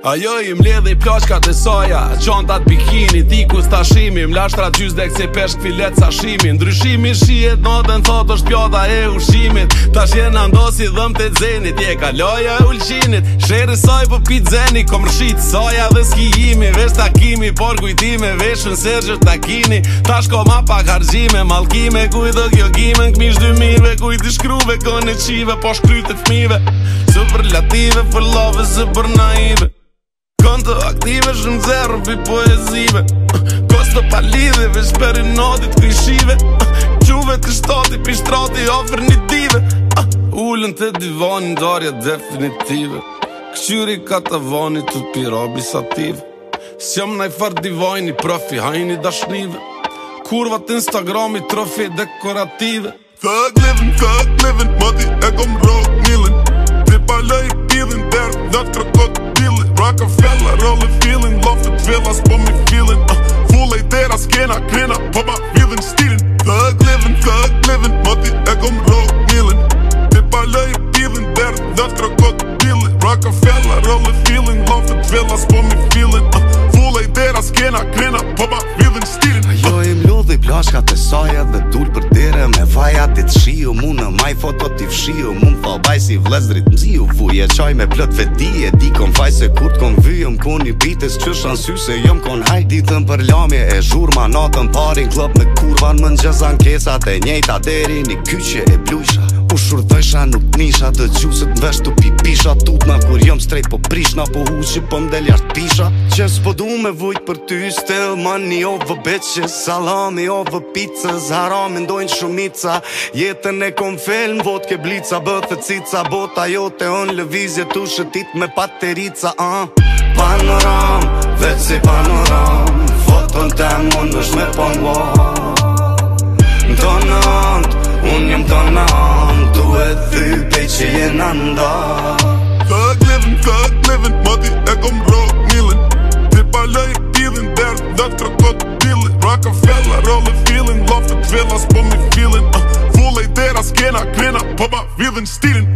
Ajo i mledhe i plashkat e soja, qantat bikini, tikus tashimi, mlashtrat gjys dek se peshk filet sashimi. Ndryshimi shihet natën thot është pjata e ushqimit. Tash jena ndosi dhëm të zenit, je kaloja e ulqinit. Shere saj po pit zeni, kom rshit soja dhe skijimi. Vesh takimi, por kujtime, veshën sergjët takini. Tash ko ma pak hargjime, malkime, kujdo kjo gime. N'kmish 2000-ve, kujt i shkruve, kone qive, po shkryte fmive. Superlative, për love, se për naive. Konto aktive, shumë zero pi poezive. Kosto pa lidhe, veç për i notit krishive. Quve të shtati, pi shtrati, ofër një dive. Ullën të divanin, darja definitive. Këshyri ka të vanit, të pirabi sative. S'jam naj far divajni, profi hajni dashnive. Kurvat Instagrami, trofi dekorative. Thug living, mati e kom rock nilin. Tripa lej pidhin, der, dat krokodilin. Rockefeller, rollin feeling, loftet villas på mig feeling. Full ei deras kena, krena, på ma villen stilen. Thug living, mati e kom rock nilin. Tripa lej pidhin, der, dat krokodilin. Rockefeller, rollin feeling, loftet villas på mig feeling. Full ei deras kena, krena, på ma villen stilen. Ajo i mlodhi plashkat e saja dhe dul për dere me vaja dit shiu. Mu në maj foto t'i fshiu, mu m'tha baj si vlezdrit mziu. Vuje qaj me plët veti e di kom faj se kur t'kon vyjëm. Kon i bites qësh anë sy se jom kon hajt. Ditën për lamje e zhurma, natën parin klub me kurvan. Më n'gjez ankesat e njejta deri një kyqe e blujsha. U shurdhësha nuk nisha, të gjusët n'vesh t'u pipisha. Tutna kur jom strejt po prishna, po huqi po m'del jasht pisha. Që s'po du me vujt për ty, still money over bitches. Salami over pizzas, harami ndojnë shumica. Jetën e kom film, vot ke blica, bëthe cica. Bota jote on lëvizje, tu shëtit me paterica. Panoram, veç si panoram. Foton tem unë është me pongua. Donant, unë jem donant. Tu e thy pej që jena nda. Thug living, mati e kom rock nilin. Tripa lej pidhin, der, dat krokodilin. Rockefeller, rollin feeling, loftet villas på mig feeling. Full ei deras kena, krena, på ma villen stilen.